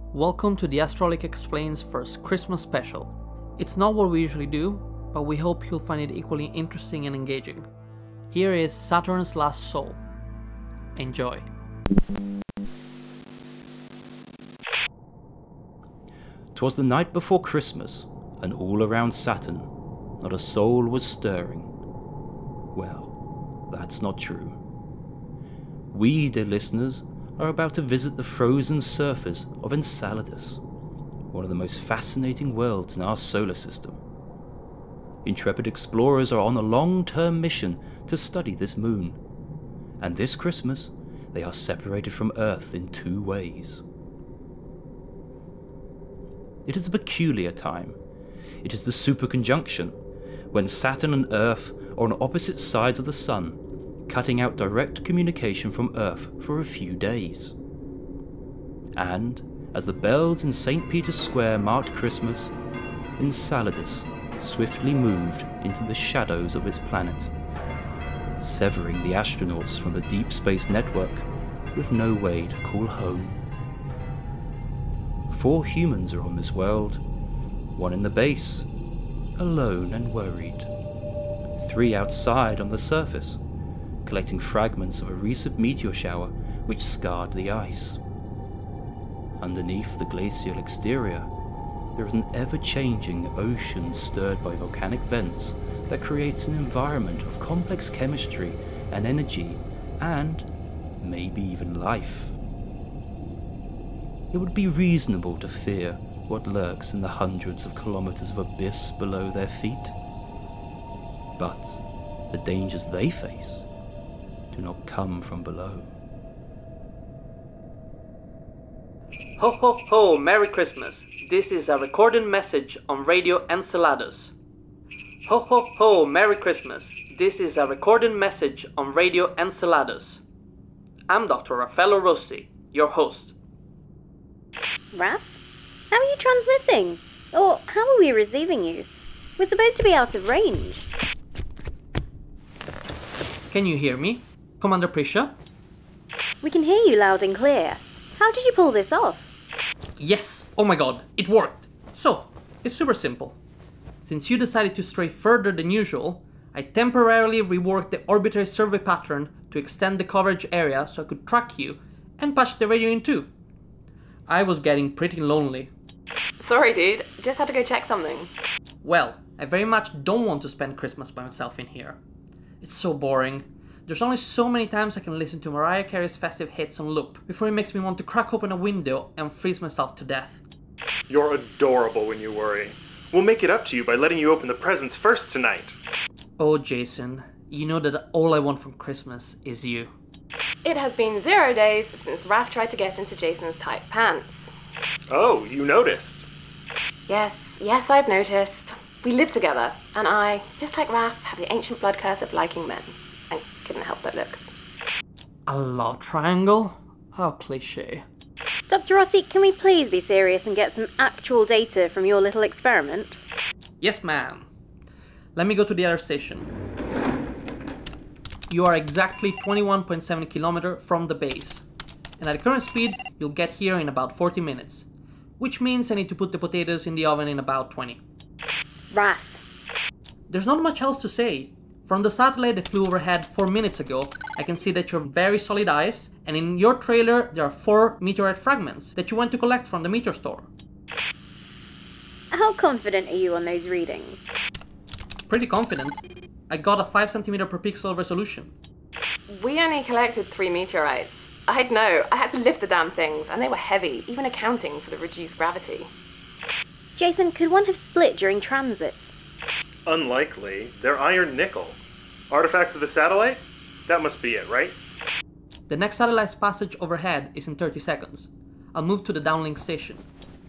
Welcome to the Astrolic Explains first Christmas special. It's not what we usually do, but we hope you'll find it equally interesting and engaging. Here is Saturn's Last Soul. Enjoy. "'Twas the night before Christmas, and all around Saturn, not a soul was stirring. Well, that's not true. We, dear listeners, are about to visit the frozen surface of Enceladus, one of the most fascinating worlds in our solar system. Intrepid explorers are on a long-term mission to study this moon, and this Christmas they are separated from Earth in two ways. It is a peculiar time. It is the superconjunction, when Saturn and Earth are on opposite sides of the Sun, cutting out direct communication from Earth for a few days. And, as the bells in St. Peter's Square marked Christmas, Enceladus swiftly moved into the shadows of its planet, severing the astronauts from the Deep Space Network with no way to call home. 4 humans are on this world, 1 in the base, alone and worried, 3 outside on the surface, collecting fragments of a recent meteor shower which scarred the ice. Underneath the glacial exterior, there is an ever-changing ocean stirred by volcanic vents that creates an environment of complex chemistry and energy and maybe even life. It would be reasonable to fear what lurks in the hundreds of kilometers of abyss below their feet. But the dangers they face do not come from below. Ho ho ho, Merry Christmas! This is a recorded message on Radio Enceladus. Ho ho ho, Merry Christmas! This is a recorded message on Radio Enceladus. I'm Dr. Raffaello Rossi, your host. Raph? How are you transmitting? Or how are we receiving you? We're supposed to be out of range. Can you hear me, Commander Prisha? We can hear you loud and clear. How did you pull this off? Yes! Oh my god, it worked! So, it's super simple. Since you decided to stray further than usual, I temporarily reworked the orbiter survey pattern to extend the coverage area so I could track you and patch the radio in too. I was getting pretty lonely. Sorry dude, just had to go check something. Well, I very much don't want to spend Christmas by myself in here. It's so boring. There's only so many times I can listen to Mariah Carey's festive hits on loop before it makes me want to crack open a window and freeze myself to death. You're adorable when you worry. We'll make it up to you by letting you open the presents first tonight. Oh Jason, you know that all I want from Christmas is you. It has been 0 days since Raph tried to get into Jason's tight pants. Oh, you noticed. Yes, I've noticed. We live together, and I, just like Raph, have the ancient blood curse of liking men. I couldn't help but look. A love triangle? How cliche. Dr. Rossi, can we please be serious and get some actual data from your little experiment? Yes, ma'am. Let me go to the other station. You are exactly 21.7 kilometers from the base. And at the current speed, you'll get here in about 40 minutes. Which means I need to put the potatoes in the oven in about 20. Raph. There's not much else to say. From the satellite that flew overhead 4 minutes ago, I can see that you're very solid ice, and in your trailer there are 4 meteorite fragments that you went to collect from the meteor store. How confident are you on those readings? Pretty confident. I got a 5 cm per pixel resolution. We only collected 3 meteorites. I'd know, I had to lift the damn things, and they were heavy, even accounting for the reduced gravity. Jason, could one have split during transit? Unlikely. They're iron nickel. Artifacts of the satellite? That must be it, right? The next satellite's passage overhead is in 30 seconds. I'll move to the downlink station.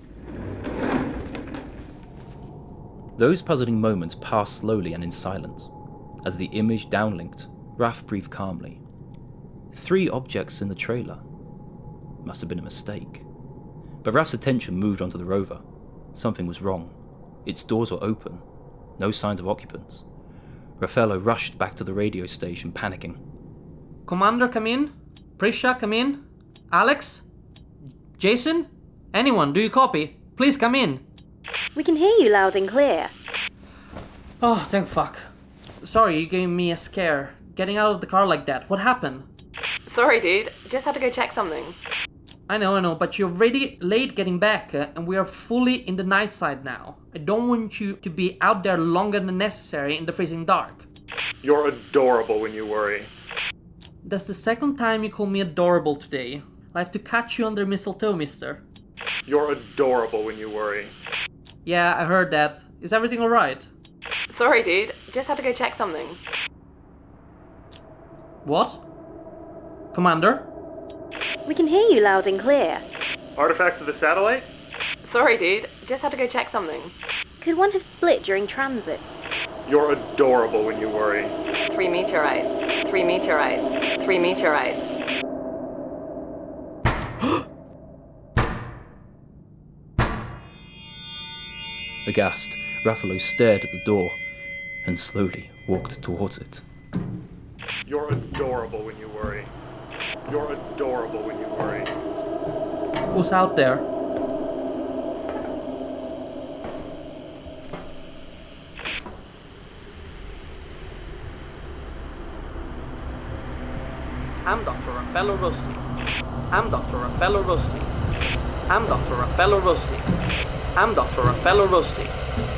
Those puzzling moments passed slowly and in silence. As the image downlinked, Raph breathed calmly. 3 objects in the trailer. Must have been a mistake. But Raph's attention moved onto the rover. Something was wrong. Its doors were open. No signs of occupants. Raffaello rushed back to the radio station, panicking. Commander, come in. Prisha, come in. Alex? Jason? Anyone, do you copy? Please come in. We can hear you loud and clear. Oh, thank fuck. Sorry, you gave me a scare. Getting out of the car like that. What happened? Sorry, dude. Just had to go check something. I know, but you're already late getting back, and we are fully in the night side now. I don't want you to be out there longer than necessary in the freezing dark. You're adorable when you worry. That's the second time you call me adorable today. I have to catch you under mistletoe, mister. You're adorable when you worry. Yeah, I heard that. Is everything alright? Sorry, dude. Just had to go check something. What? Commander? We can hear you loud and clear. Artifacts of the satellite? Sorry, dude. Just had to go check something. Could one have split during transit? You're adorable when you worry. 3 meteorites. 3 meteorites. 3 meteorites. Aghast, Ruffalo stared at the door and slowly walked towards it. You're adorable when you worry. You're adorable when you worry. Who's out there? I'm Dr. Raffaello Rossi. I'm Dr. Raffaello Rossi. I'm Dr. Raffaello Rossi. I'm Dr. Raffaello Rossi.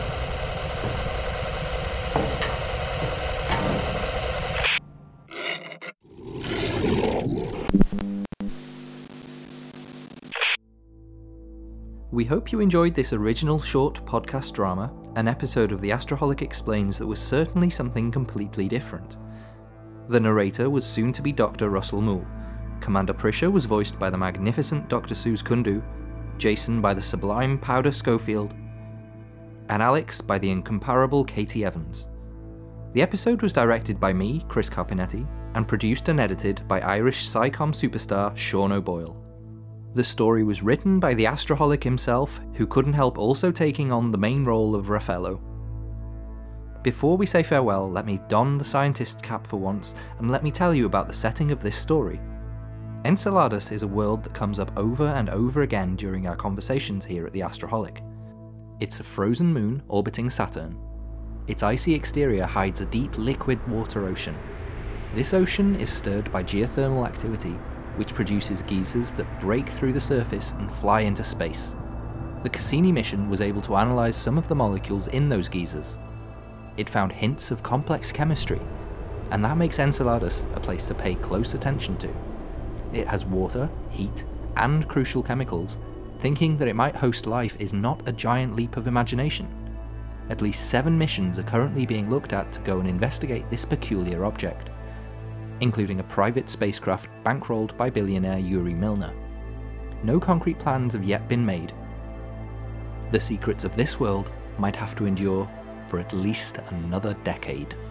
We hope you enjoyed this original short podcast drama, an episode of The Astroholic Explains that was certainly something completely different. The narrator was soon to be Dr. Russell Moule, Commander Prisha was voiced by the magnificent Dr. Suze Kundu, Jason by the sublime Powder Schofield, and Alex by the incomparable Katie Evans. The episode was directed by me, Chris Carpinetti, and produced and edited by Irish SciComm superstar Sean O'Boyle. The story was written by the Astroholic himself, who couldn't help also taking on the main role of Raffaello. Before we say farewell, let me don the scientist's cap for once, and let me tell you about the setting of this story. Enceladus is a world that comes up over and over again during our conversations here at the Astroholic. It's a frozen moon orbiting Saturn. Its icy exterior hides a deep liquid water ocean. This ocean is stirred by geothermal activity, which produces geysers that break through the surface and fly into space. The Cassini mission was able to analyze some of the molecules in those geysers. It found hints of complex chemistry, and that makes Enceladus a place to pay close attention to. It has water, heat, and crucial chemicals. Thinking that it might host life is not a giant leap of imagination. At least 7 missions are currently being looked at to go and investigate this peculiar object, including a private spacecraft bankrolled by billionaire Yuri Milner. No concrete plans have yet been made. The secrets of this world might have to endure for at least another decade.